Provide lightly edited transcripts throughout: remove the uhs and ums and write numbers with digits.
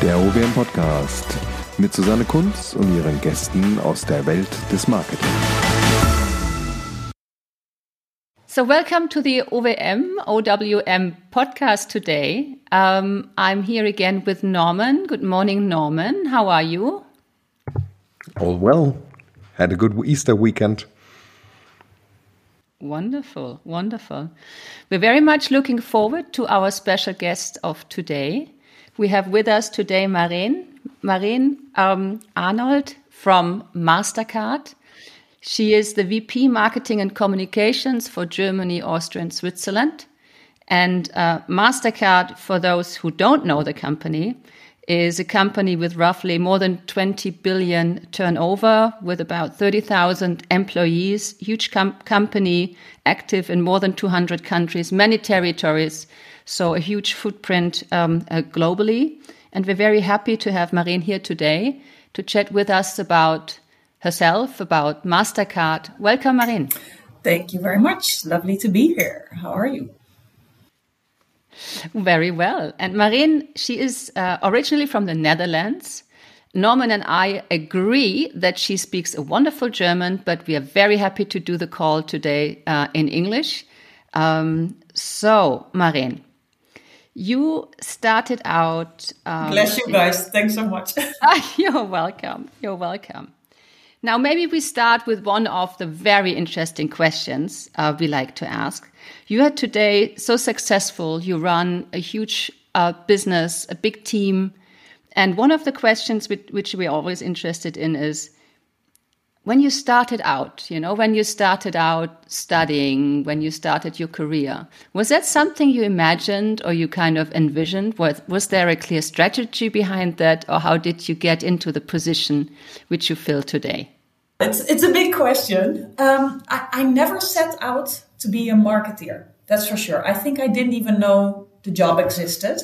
Der OWM Podcast mit Susanne Kunz und ihren Gästen aus der Welt des Marketing. So welcome to the OWM podcast today. I'm here again with Norman. Good morning, Norman. How are you? All well. Had a good Easter weekend. Wonderful, wonderful. We're very much looking forward to our special guest of today. We have with us today Marijn Arnold from Mastercard. She is the VP Marketing and Communications for Germany, Austria, and Switzerland. And Mastercard, for those who don't know the company, is a company with roughly more than 20 billion turnover, with about 30,000 employees, huge company, active in more than 200 countries, many territories, so a huge footprint globally. And we're very happy to have Marijn here today to chat with us about herself, about Mastercard. Welcome, Marijn. Thank you very much. Lovely to be here. How are you? Very well. And Marijn, she is originally from the Netherlands. Norman and I agree that she speaks a wonderful German, but we are very happy to do the call today in English. So, Marijn, you started out... Bless you guys. Thanks so much. You're welcome. You're welcome. Now, maybe we start with one of the very interesting questions we like to ask. You are today so successful. You run a huge business, a big team. And one of the questions which we're always interested in is, when you started out, when you started out studying, when you started your career, was that something you imagined or you kind of envisioned? Was there a clear strategy behind that, or how did you get into the position which you fill today? It's a big question. I never set out to be a marketeer, that's for sure. I think I didn't even know the job existed.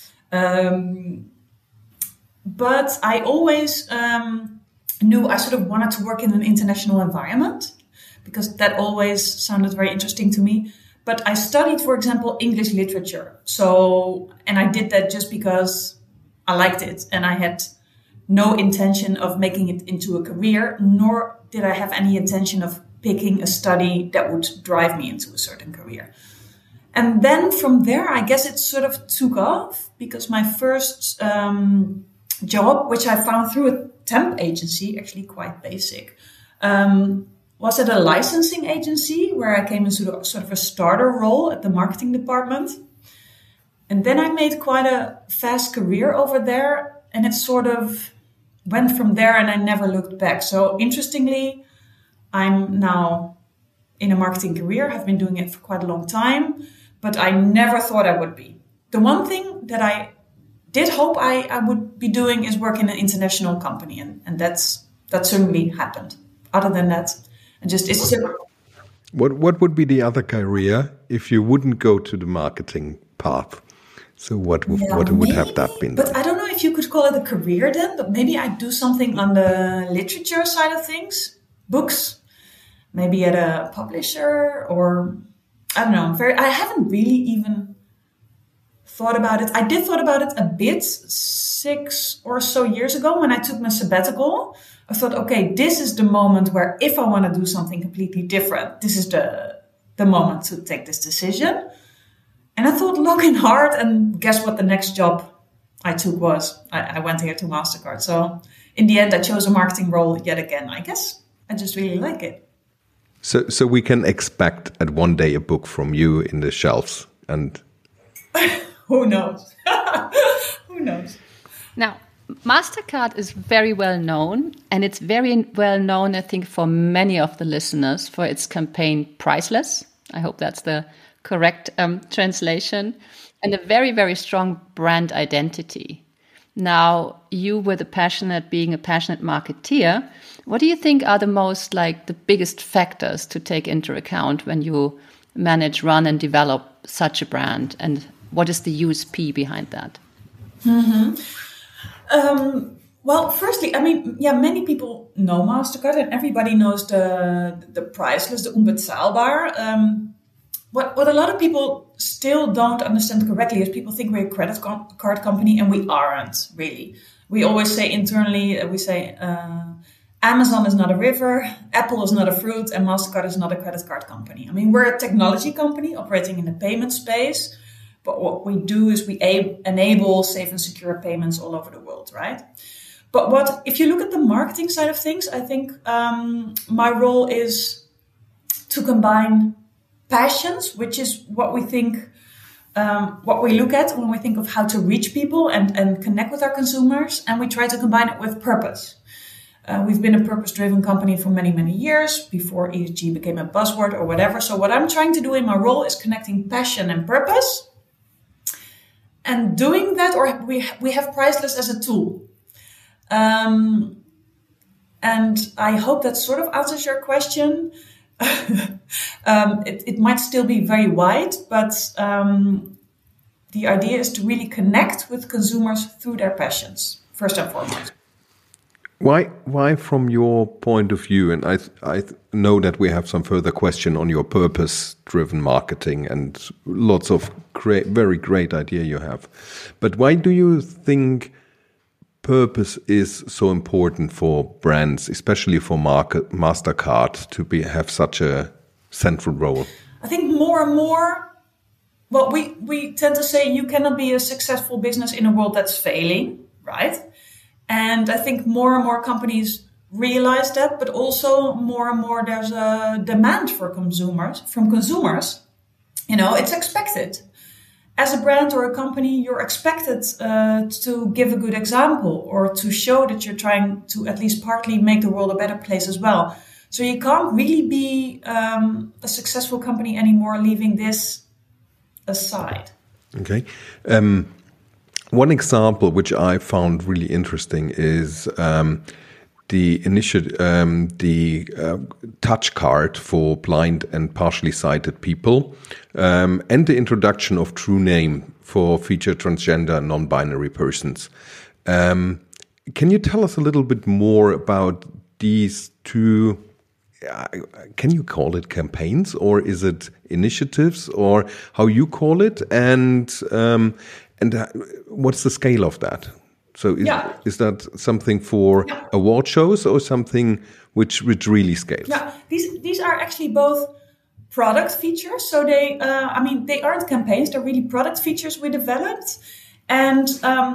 But I always knew I sort of wanted to work in an international environment, because that always sounded very interesting to me. But I studied, for example, English literature. And I did that just because I liked it. And I had no intention of making it into a career, nor did I have any intention of picking a study that would drive me into a certain career. And then from there, I guess it sort of took off, because my first job, which I found through a temp agency, actually quite basic, was at a licensing agency where I came into sort of a starter role at the marketing department. And then I made quite a fast career over there, and it sort of went from there, and I never looked back. So interestingly, I'm now in a marketing career. I've been doing it for quite a long time, but I never thought I would be. The one thing that I did hope I would be doing is work in an international company, and that certainly happened. Other than that, it's What would be the other career if you wouldn't go to the marketing path? So what would have that been? But I don't know if you could call it a career then, but maybe I'd do something on the literature side of things, books, maybe at a publisher, or I don't know. I haven't really even thought about it. I did thought about it a bit 6 or so years ago when I took my sabbatical. I thought, okay, this is the moment where if I want to do something completely different, this is the moment to take this decision. And I thought long and hard, and guess what the next job I took was? I went here to Mastercard. So in the end, I chose a marketing role yet again. I guess I just really like it. So we can expect at one day a book from you in the shelves, and who knows? Who knows? Now, Mastercard is very well known, and it's very well known, I think, for many of the listeners for its campaign Priceless. I hope that's the correct translation, and a very, very strong brand identity. Now, you were being a passionate marketeer. What do you think are the biggest factors to take into account when you manage, run, and develop such a brand? And what is the USP behind that? Mm-hmm. Well, firstly, many people know Mastercard, and everybody knows the Priceless, the Unbezahlbar. what a lot of people still don't understand correctly is people think we're a credit card company, and we aren't really. We always say internally, we say Amazon is not a river, Apple is not a fruit, and MasterCard is not a credit card company. I mean, we're a technology company operating in the payment space, but what we do is we enable safe and secure payments all over the world, right? But if you look at the marketing side of things, I think my role is to combine passions, which is what we think, what we look at when we think of how to reach people and connect with our consumers, and we try to combine it with purpose. We've been a purpose-driven company for many, many years before ESG became a buzzword or whatever. So what I'm trying to do in my role is connecting passion and purpose. And doing that, or we have Priceless as a tool. And I hope that sort of answers your question. It might still be very wide, but the idea is to really connect with consumers through their passions, first and foremost. Why, from your point of view, and I know that we have some further question on your purpose-driven marketing and lots of very great idea you have, but why do you think purpose is so important for brands, especially for MasterCard, to have such a central role? I think more and more, well, we tend to say you cannot be a successful business in a world that's failing, right? And I think more and more companies realize that, but also more and more there's a demand from consumers. You know, it's expected. As a brand or a company, you're expected to give a good example or to show that you're trying to at least partly make the world a better place as well. So you can't really be a successful company anymore leaving this aside. Okay. One example which I found really interesting is the touch card for blind and partially sighted people, and the introduction of True Name for featured transgender and non-binary persons. Can you tell us a little bit more about these two? Can you call it campaigns, or is it initiatives, or how you call it? And what's the scale of that? So is that something for award shows or something which really scales? Yeah, these are actually both product features. So they aren't campaigns. They're really product features we developed, and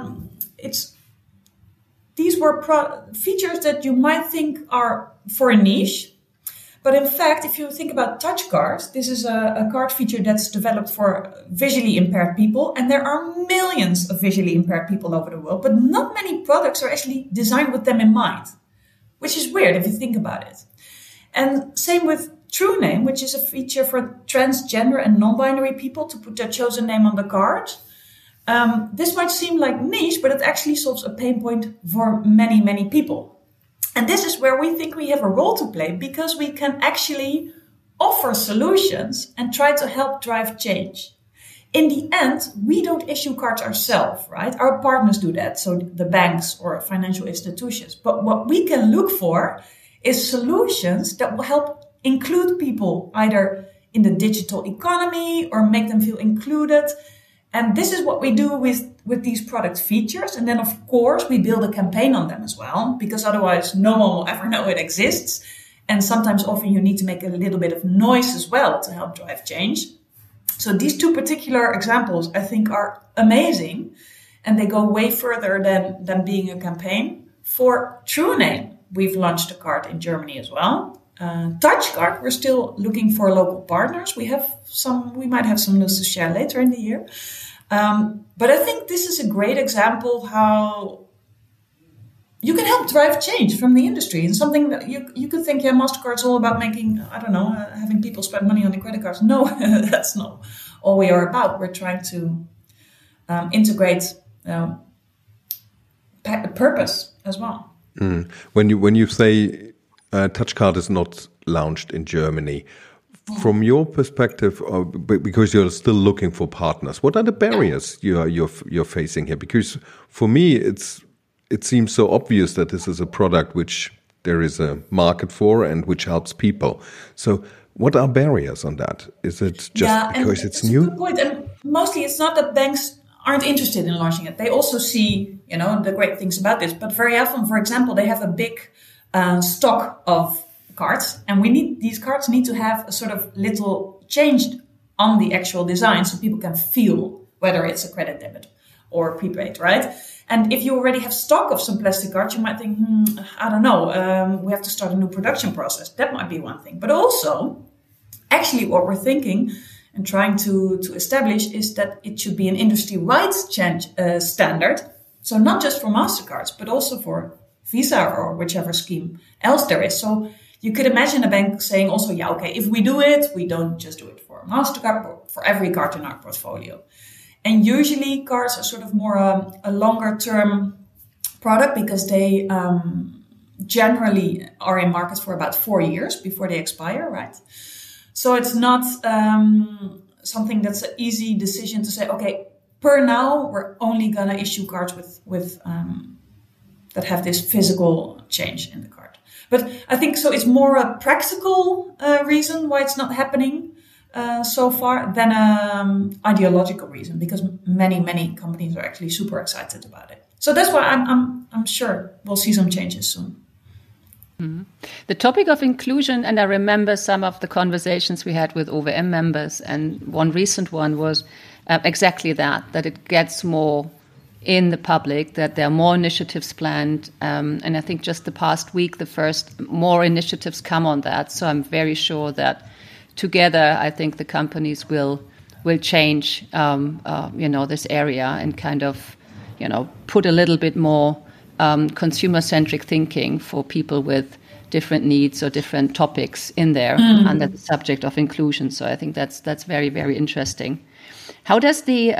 these were features that you might think are for a niche. But in fact, if you think about touch cards, this is a card feature that's developed for visually impaired people. And there are millions of visually impaired people over the world, but not many products are actually designed with them in mind, which is weird if you think about it. And same with True Name, which is a feature for transgender and non-binary people to put their chosen name on the card. This might seem like niche, but it actually solves a pain point for many, many people. And this is where we think we have a role to play, because we can actually offer solutions and try to help drive change. In the end, we don't issue cards ourselves, right? Our partners do that, so the banks or financial institutions. But what we can look for is solutions that will help include people either in the digital economy or make them feel included. And this is what we do with these product features. And then, of course, we build a campaign on them as well, because otherwise no one will ever know it exists. And sometimes often you need to make a little bit of noise as well to help drive change. So these two particular examples, I think, are amazing. And they go way further than being a campaign. For True Name, we've launched a card in Germany as well. Touch card, we're still looking for local partners. We might have some news to share later in the year. But I think this is a great example of how you can help drive change from the industry. And something that you could think, MasterCard's all about making, having people spend money on the credit cards. No, that's not all we are about. We're trying to integrate purpose as well. Mm. When you say Touch card is not launched in Germany, from your perspective, because you're still looking for partners, what are the barriers you're facing here? Because for me, it seems so obvious that this is a product which there is a market for and which helps people. So What are barriers on that? Is it just because it's new? A good point. And mostly it's not that banks aren't interested in launching it. They also see, the great things about this. But very often, for example, they have a big stock of cards, and these cards need to have a sort of little change on the actual design so people can feel whether it's a credit debit or prepaid, right? And if you already have stock of some plastic cards, you might think, I don't know, we have to start a new production process. That might be one thing. But also, actually what we're thinking and trying to establish is that it should be an industry-wide standard. So not just for MasterCards, but also for Visa or whichever scheme else there is. So you could imagine a bank saying also, if we do it, we don't just do it for MasterCard, but for every card in our portfolio. And usually cards are sort of more a longer term product because they generally are in market for about 4 years before they expire, right? So it's not something that's an easy decision to say, okay, per now, we're only going to issue cards with that have this physical change in the card. But I think so it's more a practical reason why it's not happening so far than an ideological reason, because many companies are actually super excited about it. So that's why I'm sure we'll see some changes soon. Mm-hmm. The topic of inclusion, and I remember some of the conversations we had with OVM members, and one recent one was exactly that it gets more in the public, that there are more initiatives planned. And I think just the past week, the first more initiatives come on that. So I'm very sure that together, I think the companies will change, this area and kind of, put a little bit more consumer-centric thinking for people with different needs or different topics in there under the subject of inclusion. So I think that's very, very interesting. How does the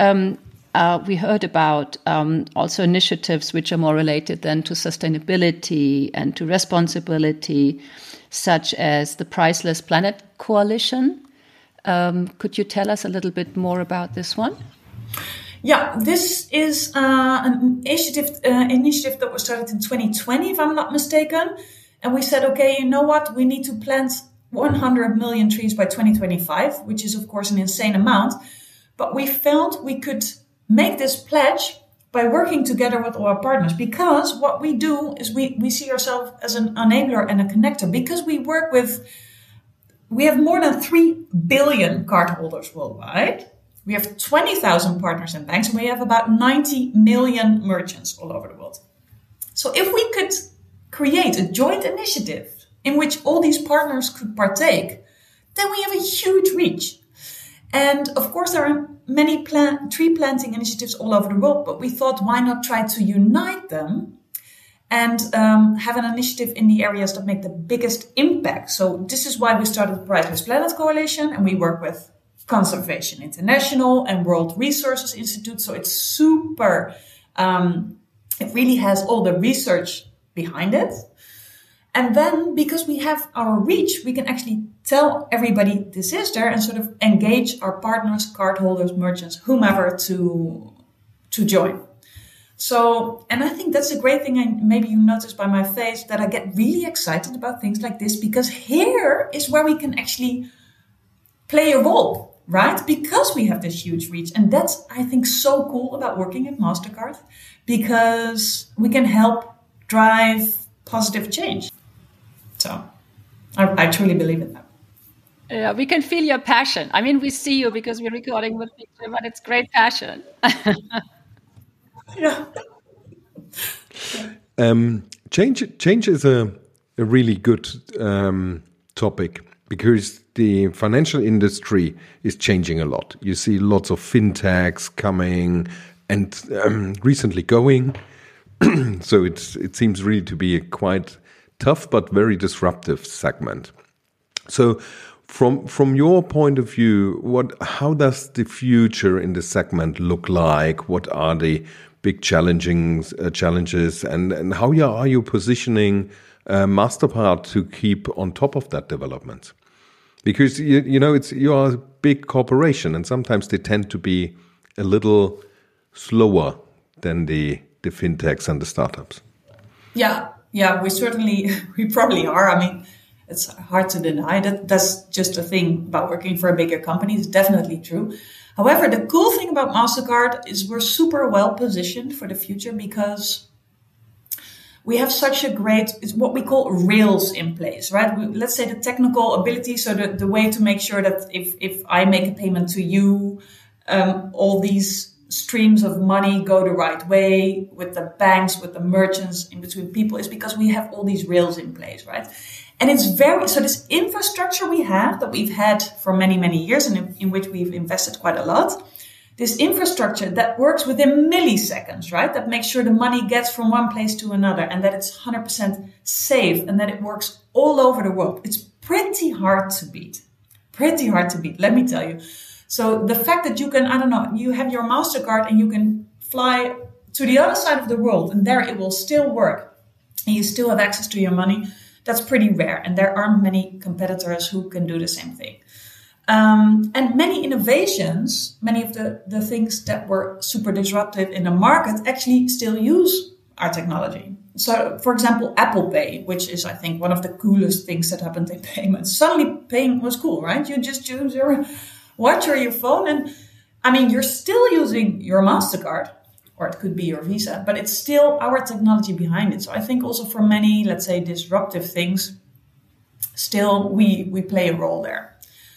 we heard about also initiatives which are more related then to sustainability and to responsibility, such as the Priceless Planet Coalition. Could you tell us a little bit more about this one? Yeah, this is an initiative that was started in 2020, if I'm not mistaken. And we said, okay, you know what? We need to plant 100 million trees by 2025, which is, of course, an insane amount. But we felt we could make this pledge by working together with all our partners, because what we do is we see ourselves as an enabler and a connector, because we have more than 3 billion cardholders worldwide. We have 20,000 partners in banks, and we have about 90 million merchants all over the world. So if we could create a joint initiative in which all these partners could partake, then we have a huge reach. And of course, there are many tree planting initiatives all over the world, but we thought, why not try to unite them and have an initiative in the areas that make the biggest impact. So this is why we started the Priceless Planet Coalition, and we work with Conservation International and World Resources Institute. So it's super, it really has all the research behind it. And then because we have our reach, we can actually tell everybody this is there and sort of engage our partners, cardholders, merchants, whomever to join. So, and I think that's a great thing. And maybe you noticed by my face that I get really excited about things like this, because here is where we can actually play a role, right? Because we have this huge reach. And that's, I think, so cool about working at MasterCard, because we can help drive positive change. So I truly believe in that. Yeah, we can feel your passion. I mean, we see you because we're recording with picture, but it's great passion. Yeah. Change is a really good topic, because the financial industry is changing a lot. You see lots of fintechs coming and recently going. So it seems really to be a quite tough but very disruptive segment. So from your point of view, how does the future in the segment look like? What are the big challenges, and how are you positioning Mastercard to keep on top of that development? Because you are a big corporation, and sometimes they tend to be a little slower than the fintechs and the startups. Yeah, we probably are. I mean, It's hard to deny that. That's just a thing about working for a bigger company. It's definitely true. However, the cool thing about MasterCard is we're super well positioned for the future because we have such a great, it's what we call rails in place, right? Let's say the technical ability, so the way to make sure that if I make a payment to you, all these streams of money go the right way with the banks, with the merchants, in between people, is because we have all these rails in place, right? And it's so this infrastructure we have that we've had for many, many years and in which we've invested quite a lot, this infrastructure that works within milliseconds, right? That makes sure the money gets from one place to another and that it's 100% safe and that it works all over the world. It's pretty hard to beat. Let me tell you. So the fact that you can, you have your MasterCard and you can fly to the other side of the world and there it will still work and you still have access to your money, that's pretty rare. And there aren't many competitors who can do the same thing. And many innovations, many of the things that were super disruptive in the market actually still use our technology. So, for example, Apple Pay, which is, I think, one of the coolest things that happened in payments. Suddenly paying was cool, right? You just use your watch or your phone. And you're still using your MasterCard, or it could be your Visa, but it's still our technology behind it. So I think also for many, let's say, disruptive things, still we play a role there.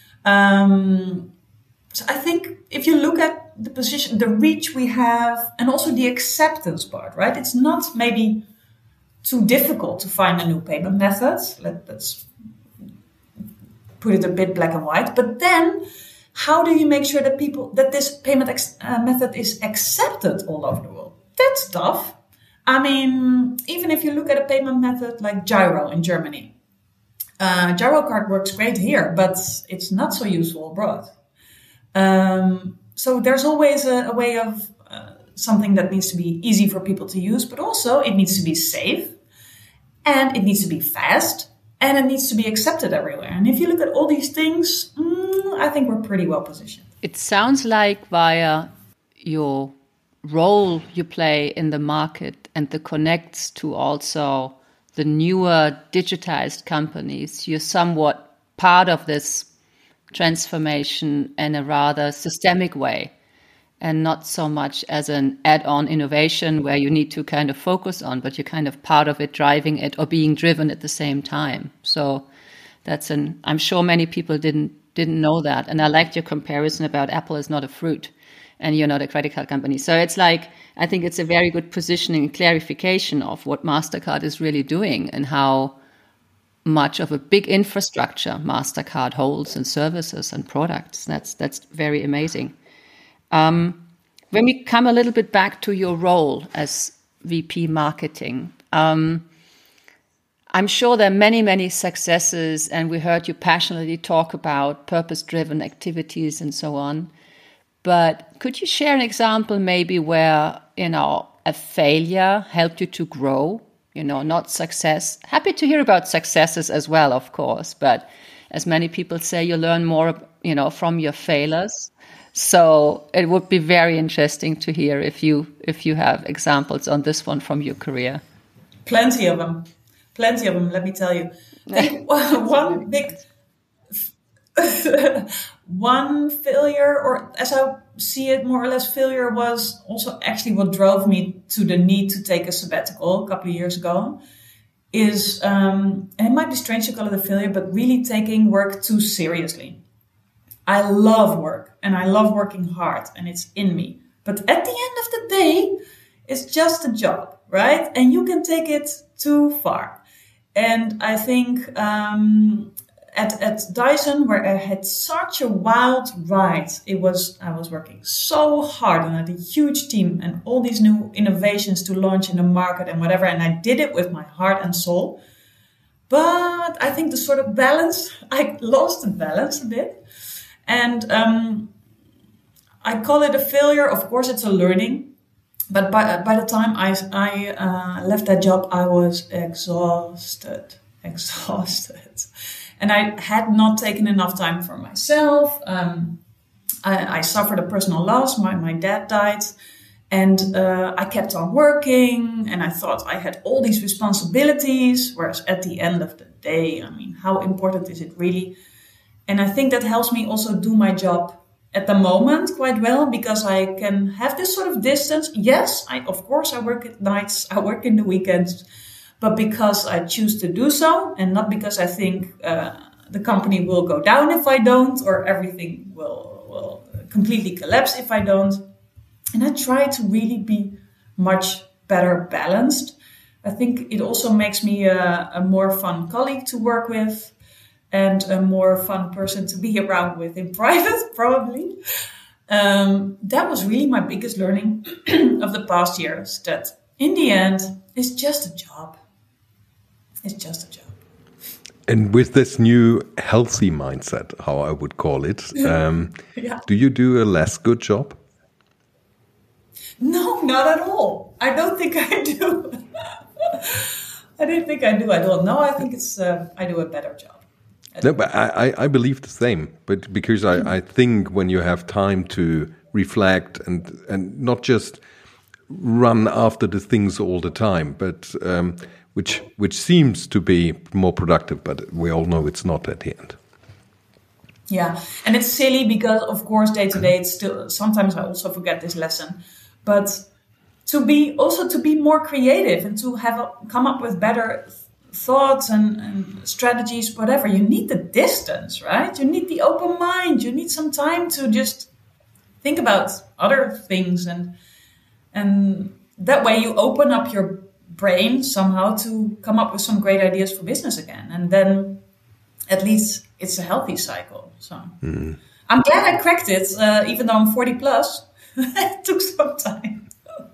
So I think if you look at the position, the reach we have, and also the acceptance part, right? It's not maybe too difficult to find a new payment method. Let's put it a bit black and white. But then, how do you make sure that this payment method is accepted all over the world? That's tough. Even if you look at a payment method like Giro in Germany, Girocard works great here, but it's not so useful abroad. So there's always a way of something that needs to be easy for people to use, but also it needs to be safe and it needs to be fast and it needs to be accepted everywhere. And if you look at all these things, I think we're pretty well positioned. It sounds like via your role you play in the market and the connects to also the newer digitized companies, you're somewhat part of this transformation in a rather systemic way and not so much as an add-on innovation where you need to kind of focus on, but you're kind of part of it, driving it or being driven at the same time. So I'm sure many people didn't know that. And I liked your comparison about Apple is not a fruit and you're not a credit card company. So it's like, I think it's a very good positioning and clarification of what MasterCard is really doing and how much of a big infrastructure MasterCard holds and services and products. That's very amazing. When we come a little bit back to your role as VP Marketing, I'm sure there are many, many successes, and we heard you passionately talk about purpose-driven activities and so on. But could you share an example maybe where, a failure helped you to grow, not success? Happy to hear about successes as well, of course. But as many people say, you learn more, from your failures. So it would be very interesting to hear if you have examples on this one from your career. Plenty of them, let me tell you. One big... One failure, or as I see it, more or less failure, was also actually what drove me to the need to take a sabbatical a couple of years ago, is, and it might be strange to call it a failure, but really taking work too seriously. I love work and I love working hard and it's in me. But at the end of the day, it's just a job, right? And you can take it too far. And I think... At Dyson, where I had such a wild ride, I was working so hard and I had a huge team and all these new innovations to launch in the market and whatever. And I did it with my heart and soul. But I think the sort of balance, I lost the balance a bit. And I call it a failure. Of course, it's a learning. But by the time I left that job, I was exhausted. And I had not taken enough time for myself. I suffered a personal loss. My dad died. And I kept on working, and I thought I had all these responsibilities, whereas at the end of the day, I mean, how important is it really? And I think that helps me also do my job at the moment quite well, because I can have this sort of distance. Yes, of course, I work at nights, I work in the weekends, but because I choose to do so, and not because I think the company will go down if I don't, or everything will completely collapse if I don't. And I try to really be much better balanced. I think it also makes me a more fun colleague to work with, and a more fun person to be around with in private, probably. That was really my biggest learning of the past years, that in the end, it's just a job. It's just a job. And with this new healthy mindset, how I would call it, do you do a less good job? No, not at all. I don't think I do. I don't think I do at all. No, I think I do a better job. No, but I believe the same. But because I think when you have time to reflect and not just run after the things all the time, but which seems to be more productive, but we all know it's not at the end. Yeah, and it's silly because, of course, day to day, it's still, sometimes I also forget this lesson. But to be more creative and to come up with better thoughts and strategies, whatever, you need the distance, right? You need the open mind. You need some time to just think about other things, and that way you open up your brain somehow to come up with some great ideas for business again. And then at least it's a healthy cycle. So I'm glad I cracked it, even though I'm 40 plus. It took some time.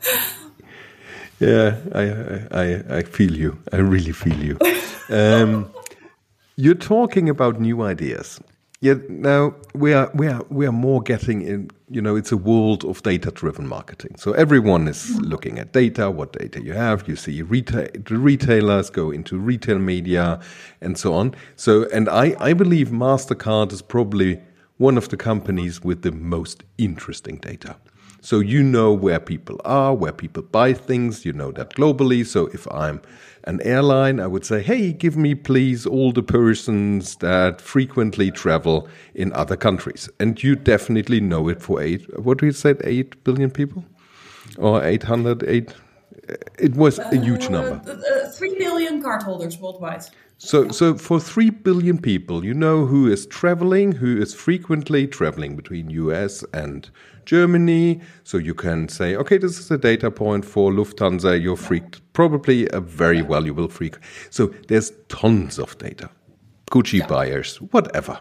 Yeah, I feel you. I really feel you. You're talking about new ideas. Yeah, now we are more getting in. It's a world of data-driven marketing. So everyone is looking at data, what data you have. You see the retailers go into retail media and so on. So, and I believe MasterCard is probably one of the companies with the most interesting data. So you know where people are, where people buy things, you know that globally. So if I'm an airline, I would say, hey, give me please all the persons that frequently travel in other countries. And you definitely know it for 8 billion people? Or 808? It was a huge number. 3 billion cardholders worldwide. So for 3 billion people, you know who is traveling, who is frequently traveling between US and Germany. So you can say, okay, this is a data point for Lufthansa. You're probably a very valuable freak. So there's tons of data. Gucci buyers, whatever.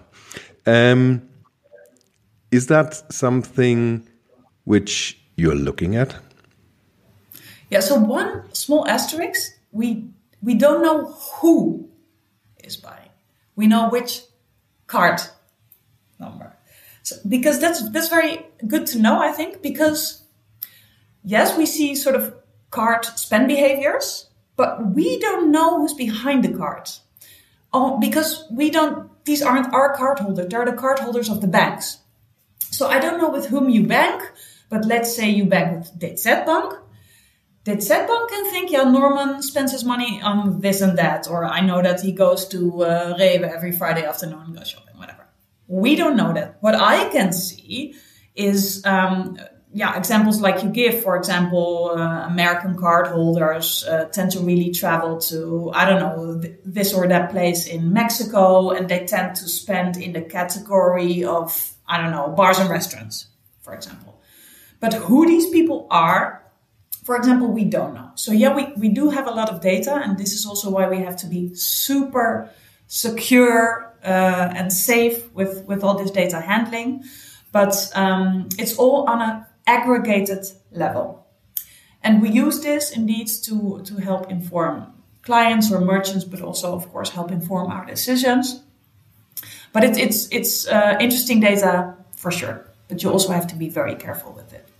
Is that something which you're looking at? Yeah, so one small asterisk, we don't know who is buying. We know which card number. So, because that's very good to know, I think, because yes, we see sort of card spend behaviors, but we don't know who's behind the card. Oh, because these aren't our cardholders, they're the cardholders of the banks. So I don't know with whom you bank, but let's say you bank with DZ Bank. DZ Bank can think, yeah, Norman spends his money on this and that, or I know that he goes to Rewe every Friday afternoon and goes shopping, whatever. We don't know that. What I can see is, examples like you give. For example, American cardholders tend to really travel to, I don't know, this or that place in Mexico, and they tend to spend in the category of, I don't know, bars and restaurants, for example. But who these people are, for example, we don't know. So yeah, we do have a lot of data, and this is also why we have to be super secure and safe with all this data handling. But it's all on an aggregated level. And we use this indeed to help inform clients or merchants, but also, of course, help inform our decisions. But it's interesting data for sure, but you also have to be very careful with it.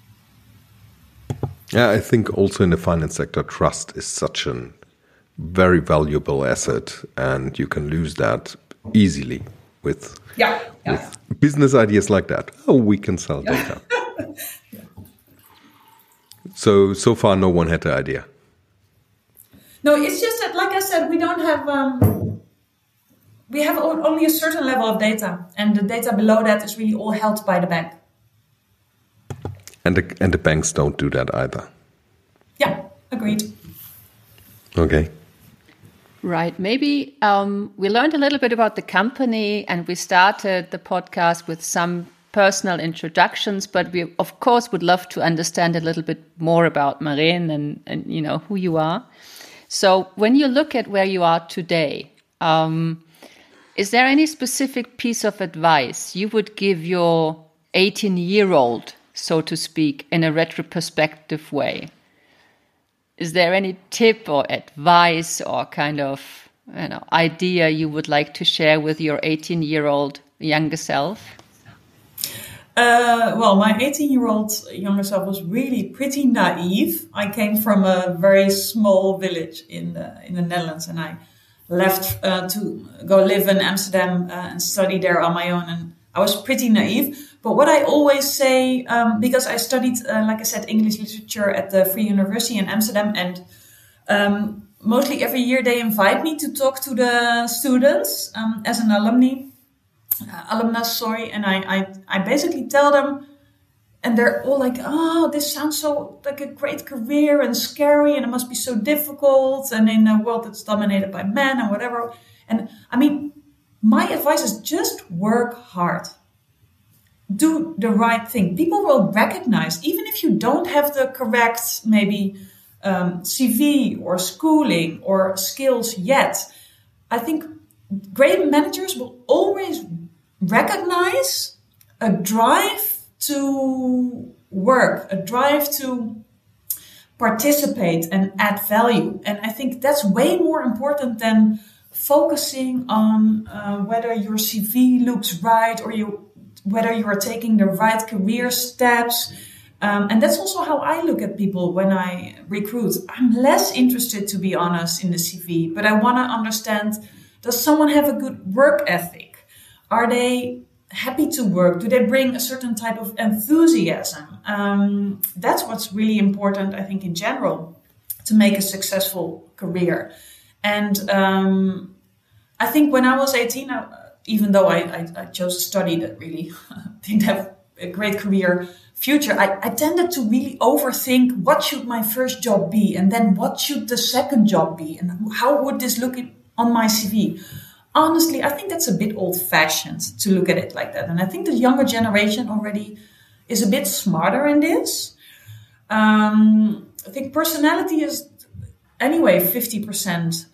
Yeah, I think also in the finance sector, trust is such a very valuable asset, and you can lose that easily with business ideas like that. Oh, we can sell data. So far, no one had the idea. No, it's just that, like I said, we don't have. We have only a certain level of data, and the data below that is really all held by the bank. And the banks don't do that either. Yeah, agreed. Okay. Right. Maybe we learned a little bit about the company, and we started the podcast with some personal introductions, but we, of course, would love to understand a little bit more about Marijn and you know, who you are. So when you look at where you are today, is there any specific piece of advice you would give your 18-year-old, so to speak, in a retrospective way? Is there any tip or advice or kind of, you know, idea you would like to share with your 18-year-old younger self? Well, my 18-year-old younger self was really pretty naive. I came from a very small village in the Netherlands, and I left to go live in Amsterdam and study there on my own. And I was pretty naive. But what I always say, because I studied, like I said, English literature at the Free University in Amsterdam, and mostly every year they invite me to talk to the students as an alumnus, and I basically tell them, and they're all like, oh, this sounds so like a great career and scary, and it must be so difficult, and in a world that's dominated by men and whatever. And I mean, my advice is just work hard. Do the right thing. People will recognize, even if you don't have the correct, maybe CV or schooling or skills yet. I think great managers will always recognize a drive to work, a drive to participate and add value. And I think that's way more important than focusing on whether your CV looks right or whether you are taking the right career steps. And that's also how I look at people when I recruit. I'm less interested, to be honest, in the CV, but I want to understand, does someone have a good work ethic? Are they happy to work? Do they bring a certain type of enthusiasm? That's what's really important, I think, in general, to make a successful career. And I think when I was 18, even though I chose a study that really didn't have a great career future, I tended to really overthink, what should my first job be? And then what should the second job be? And how would this look on my CV? Honestly, I think that's a bit old-fashioned to look at it like that. And I think the younger generation already is a bit smarter in this. I think personality is anyway 50%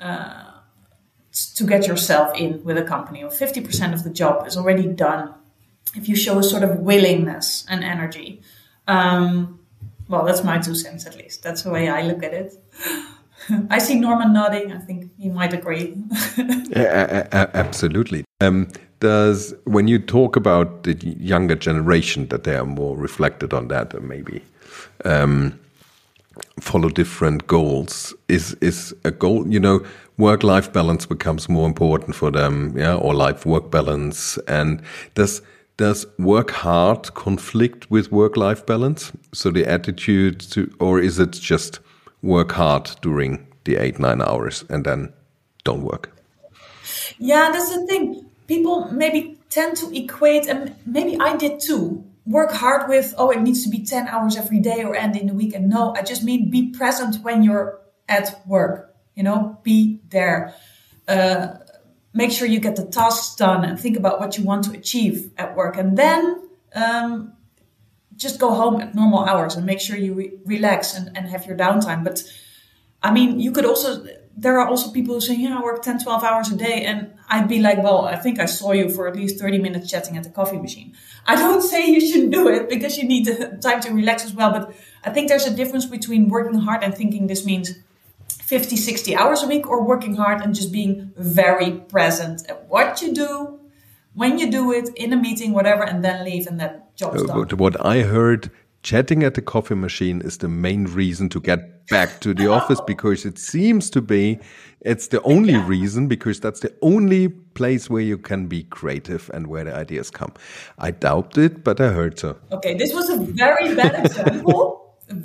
to get yourself in with a company, or 50% of the job is already done if you show a sort of willingness and energy. Well, that's my 2 cents at least. That's the way I look at it. I see Norman nodding. I think he might agree. Absolutely. When you talk about the younger generation, that they are more reflected on that, and maybe follow different goals, is a goal, work-life balance becomes more important for them, or life-work balance. And does work hard conflict with work-life balance? So the attitude or is it just work hard during the 8-9 hours and then don't work? Yeah, that's the thing. People maybe tend to equate, and maybe I did too, work hard with, it needs to be 10 hours every day or end in the weekend. No, I just mean be present when you're at work. Be there. Make sure you get the tasks done and think about what you want to achieve at work. And then just go home at normal hours and make sure you relax and have your downtime. But I mean, there are also people who say, I work 10, 12 hours a day. And I'd be like, well, I think I saw you for at least 30 minutes chatting at the coffee machine. I don't say you shouldn't do it because you need time to relax as well. But I think there's a difference between working hard and thinking this means 50, 60 hours a week, or working hard and just being very present at what you do, when you do it, in a meeting, whatever, and then leave and that job's done. But what I heard, chatting at the coffee machine is the main reason to get back to the office, because it seems to be, it's the only reason, because that's the only place where you can be creative and where the ideas come. I doubt it, but I heard so. Okay, this was a very bad example.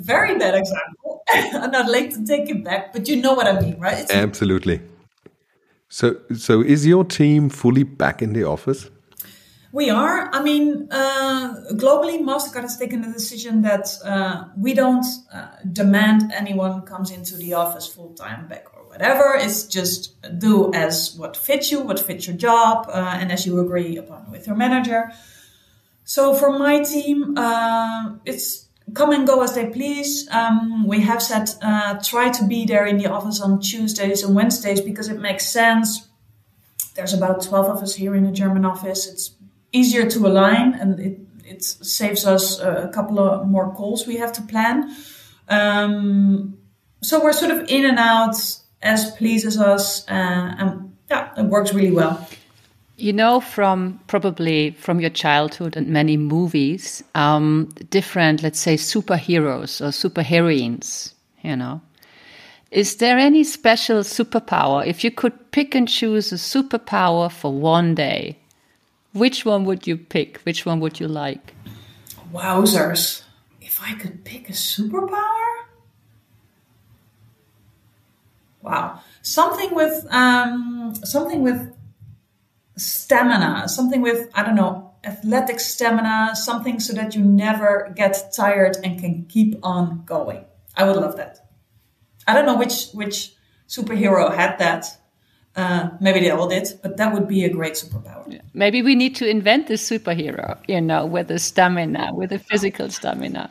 that example. I'm not late to take it back, but you know what I mean, right? Absolutely. So is your team fully back in the office? We are. I mean, globally, MasterCard has taken the decision that we don't demand anyone comes into the office full-time back or whatever. It's just do as what fits you, what fits your job, and as you agree upon with your manager. So for my team, it's come and go as they please. We have said try to be there in the office on Tuesdays and Wednesdays because it makes sense. There's about 12 of us here in the German office. It's easier to align, and it saves us a couple of more calls we have to plan. So we're sort of in and out as pleases us, and yeah, it works really well. You know, probably from your childhood and many movies, different, let's say, superheroes or superheroines, you know. Is there any special superpower? If you could pick and choose a superpower for one day, which one would you pick? Which one would you like? Wowzers. If I could pick a superpower? Wow. Something with stamina, something with, I don't know, athletic stamina, something so that you never get tired and can keep on going. I would love that. I don't know which superhero had that. Maybe they all did, but that would be a great superpower. Yeah. Maybe we need to invent this superhero, you know, with the stamina, with the physical stamina.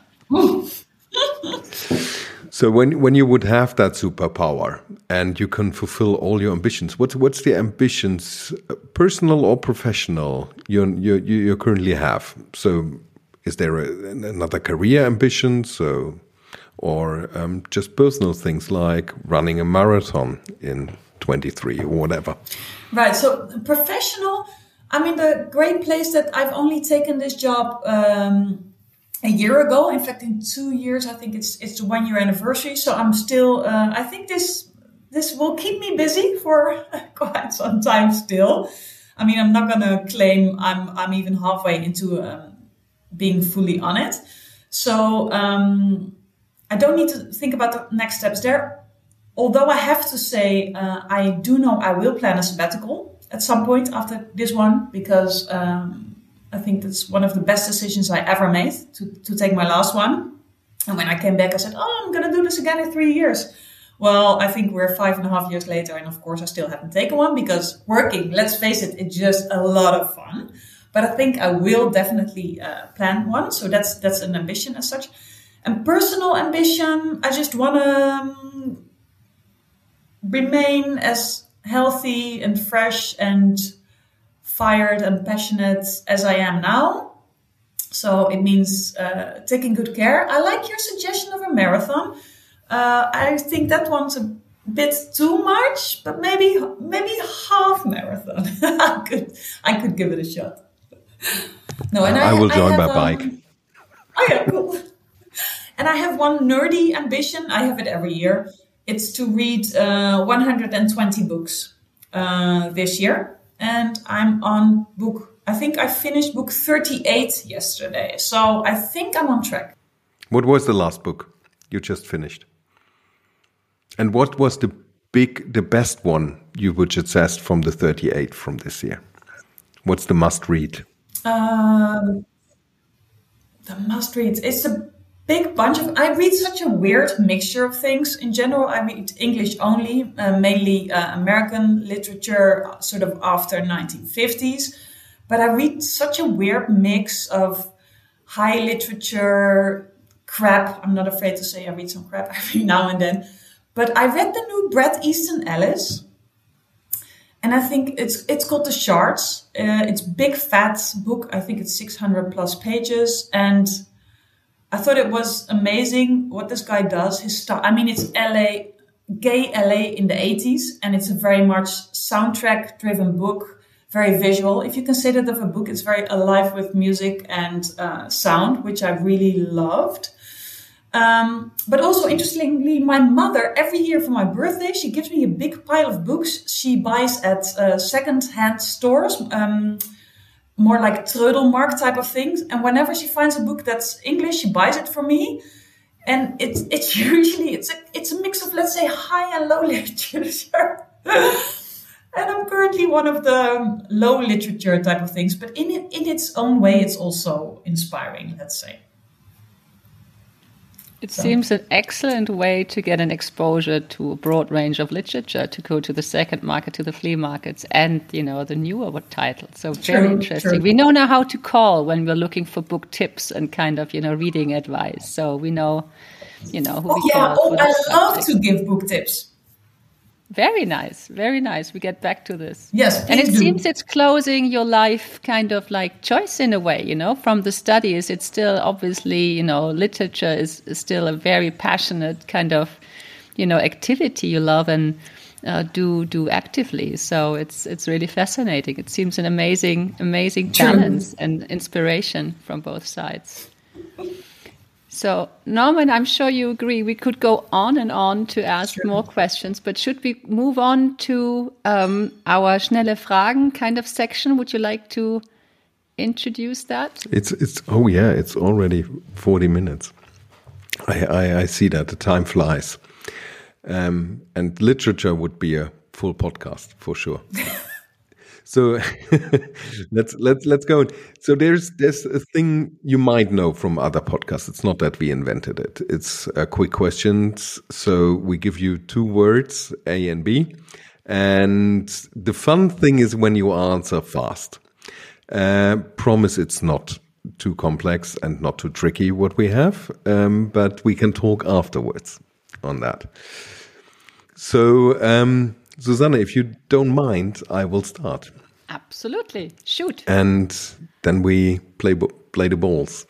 So when you would have that superpower and you can fulfill all your ambitions, what's the ambitions, personal or professional, you currently have? So is there another career ambition? Or just personal things like running a marathon in 23 or whatever? Right. So professional, I mean, the great place that I've only taken this job a year ago. In fact, in 2 years, I think it's the 1 year anniversary. So I'm still, I think this will keep me busy for quite some time still. I mean, I'm not going to claim I'm even halfway into being fully on it. So I don't need to think about the next steps there. Although I have to say, I do know I will plan a sabbatical at some point after this one, because I think that's one of the best decisions I ever made to take my last one. And when I came back, I said, I'm going to do this again in 3 years. Well, I think we're 5.5 years later. And of course, I still haven't taken one because working, let's face it, it's just a lot of fun. But I think I will definitely plan one. So that's an ambition as such. And personal ambition, I just want to remain as healthy and fresh and fired and passionate as I am now. So it means taking good care. I like your suggestion of a marathon. I think that one's a bit too much, but maybe half marathon. I could give it a shot. No, and I will join by bike. Oh yeah, cool. And I have one nerdy ambition. I have it every year. It's to read 120 books this year. And I'm on I think I finished book 38 yesterday. So I think I'm on track. What was the last book you just finished? And what was the best one you would suggest from the 38 from this year? What's the must read? The must read. It's a big bunch of. I read such a weird mixture of things. In general, I read English only, mainly American literature, sort of after 1950s. But I read such a weird mix of high literature, crap. I'm not afraid to say I read some crap every now and then. But I read the new Bret Easton Ellis. And I think it's called The Shards. It's big fat book. I think it's 600 plus pages. And I thought it was amazing what this guy does. His style. I mean, it's gay LA in the 80s. And it's a very much soundtrack driven book. Very visual. If you consider it of a book, it's very alive with music and sound, which I really loved. But also, interestingly, my mother, every year for my birthday, she gives me a big pile of books she buys at second-hand stores, more like Trödelmarkt type of things. And whenever she finds a book that's English, she buys it for me. And it's usually it's a mix of, let's say, high and low literature. And I'm currently one of the low literature type of things, but in its own way, it's also inspiring, let's say. It seems an excellent way to get an exposure to a broad range of literature, to go to the second market, to the flea markets, and, the newer titles. So very interesting. True. We know now how to call when we're looking for book tips and kind of, reading advice. So we know, who we call. Oh, I love to give book tips. Very nice. Very nice. We get back to this. Yes. And it seems it's closing your life kind of like choice in a way, from the studies. It's still obviously, literature is still a very passionate kind of, activity you love and do actively. So it's really fascinating. It seems an amazing balance and inspiration from both sides. So, Norman, I'm sure you agree. We could go on and on to ask more questions, but should we move on to our Schnelle Fragen kind of section? Would you like to introduce that? It's already 40 minutes. I see that the time flies, and literature would be a full podcast for sure. So let's go. So there's a thing you might know from other podcasts. It's not that we invented it. It's quick questions. So we give you 2 words, A and B. And the fun thing is when you answer fast. Promise it's not too complex and not too tricky what we have, but we can talk afterwards on that. So, Susanne, if you don't mind, I will start. Absolutely. Shoot. And then we play the balls.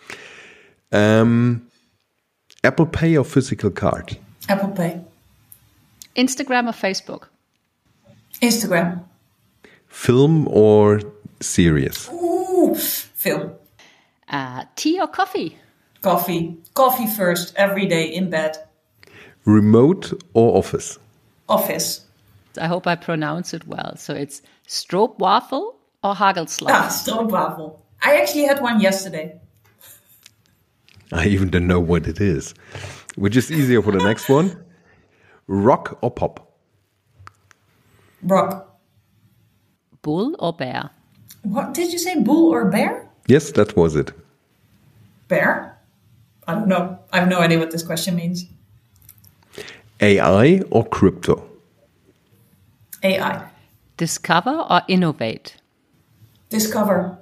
Apple Pay or physical card? Apple Pay. Instagram or Facebook? Instagram. Film or series? Ooh, film. Tea or coffee? Coffee. Coffee first, every day in bed. Remote or office? Office. I hope I pronounce it well. So it's stroopwafel or hagelslag? Stroopwafel. I actually had one yesterday. I even don't know what it is. Which is easier for the next one? Rock or pop? Rock. Bull or bear? What did you say? Bull or bear? Yes, that was it. Bear? I don't know. I have no idea what this question means. AI or crypto? AI. Discover or innovate? Discover.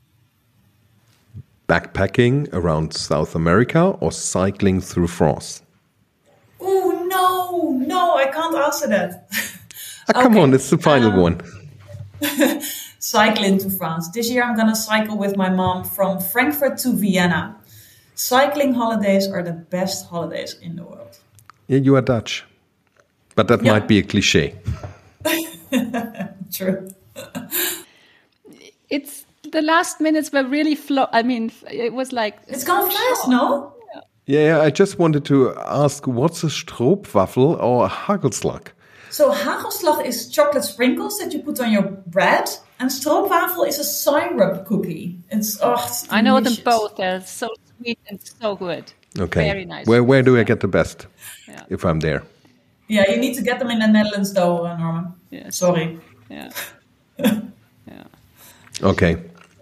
Backpacking around South America or cycling through France? Oh, no, I can't answer that. Come on, it's the final one. Cycling to France. This year I'm going to cycle with my mom from Frankfurt to Vienna. Cycling holidays are the best holidays in the world. Yeah, you are Dutch. But that might be a cliche. True. It's the last minutes were really it was like... It's gone fast, no? Yeah, I just wanted to ask, what's a stroopwafel or a hagelslag? So hagelslag is chocolate sprinkles that you put on your bread. And stroopwafel is a syrup cookie. It's delicious. I know them both. They're so sweet and so good. Okay. Very nice. Where do I get the best if I'm there? Yeah, you need to get them in the Netherlands though, Norman. Yes. Sorry. Yeah. Okay.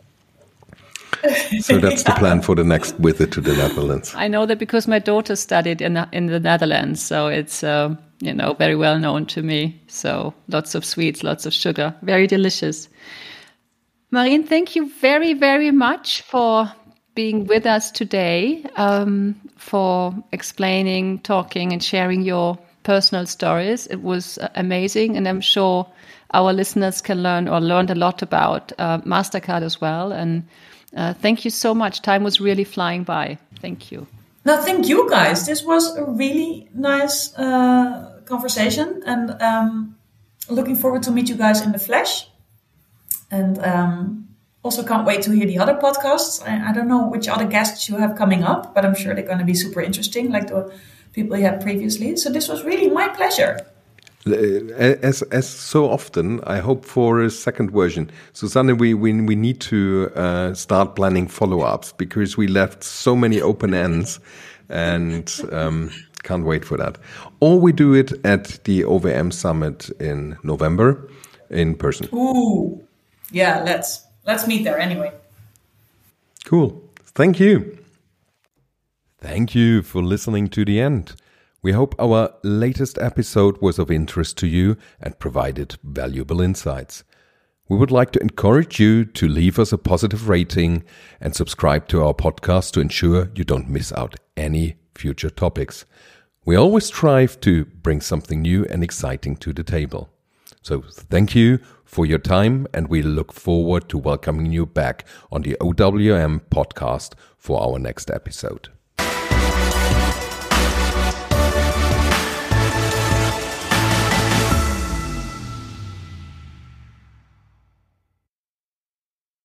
So that's the plan for the next visit to the Netherlands. I know that because my daughter studied in the Netherlands, so it's very well known to me. So lots of sweets, lots of sugar, very delicious. Marien, thank you very, very much for being with us today, for explaining, talking, and sharing your personal stories. It was amazing, and I'm sure our listeners can learned a lot about MasterCard as well. And thank you so much. Time was really flying by. Thank you. No, thank you guys. This was a really nice conversation, and looking forward to meet you guys in the flesh. And also can't wait to hear the other podcasts. I don't know which other guests you have coming up, but I'm sure they're going to be super interesting, like the people you had previously. So this was really my pleasure. As so often, I hope for a second version. Susanne, we need to start planning follow-ups because we left so many open ends and can't wait for that. Or we do it at the OVM Summit in November in person. Ooh, yeah, let's meet there anyway. Cool. Thank you. Thank you for listening to the end. We hope our latest episode was of interest to you and provided valuable insights. We would like to encourage you to leave us a positive rating and subscribe to our podcast to ensure you don't miss out any future topics. We always strive to bring something new and exciting to the table. So thank you for your time, and we look forward to welcoming you back on the OWM podcast for our next episode.